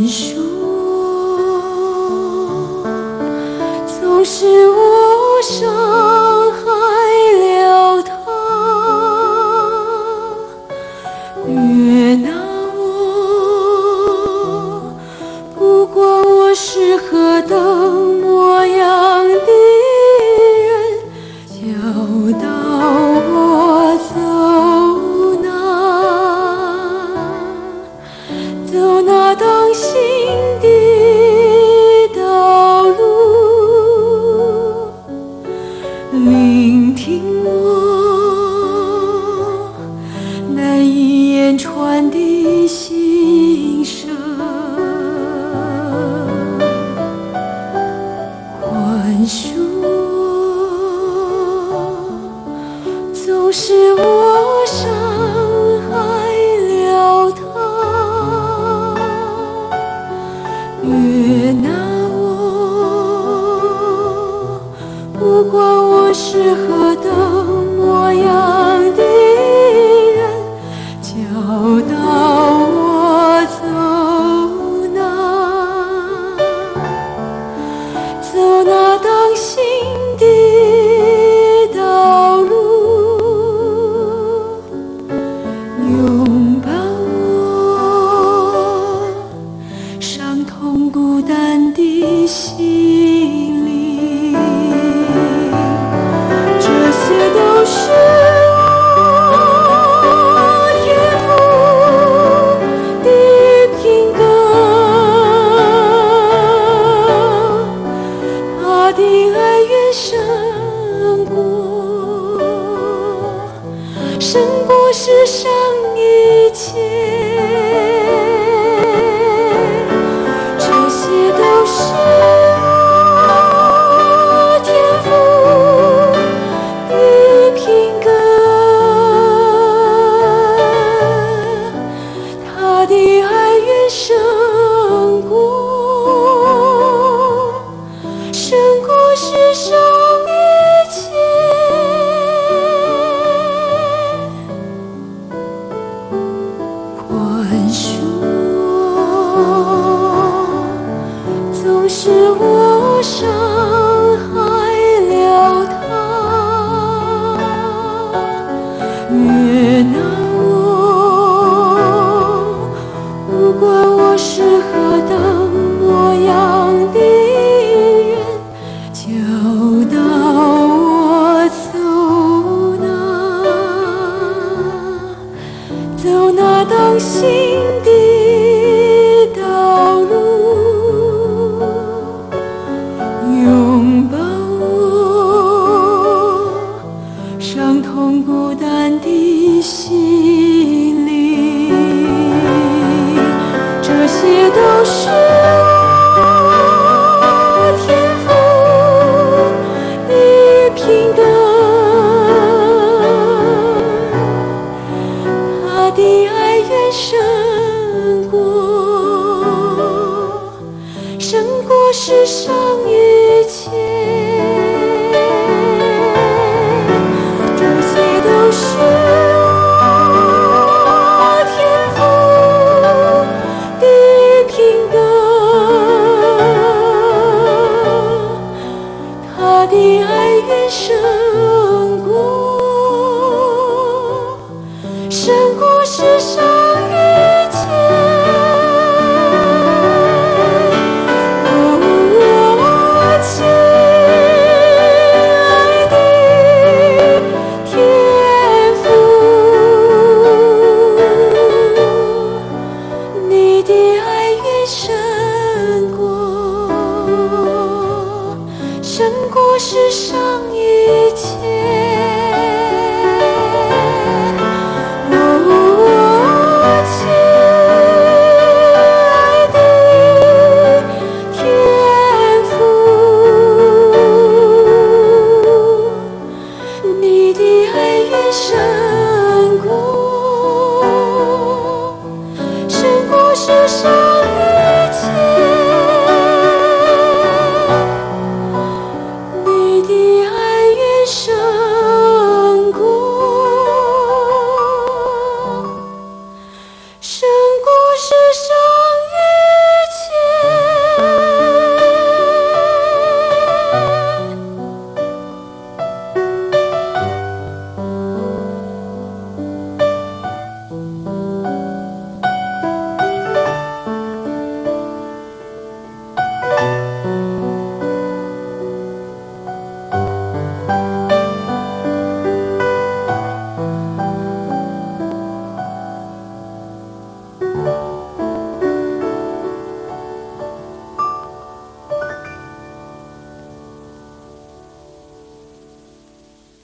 树总是我伤害了它，悦纳我，不管我是何等模样的人，教导我走那当行的道路，聆听我难以言传的心声，宽恕总是我伤害了他，悦纳我，不管我是何等模样的人，教导我走那当行的道路，拥抱伤痛孤单的心灵，这些都是我天父的品格，他的爱远胜过世上一切。世上一切，宽恕总是我伤害了他，悦纳我，不管我是何等模样的教导我走那当行的道路，拥抱我伤痛孤单的心灵，这些都是的爱远胜过世上一切。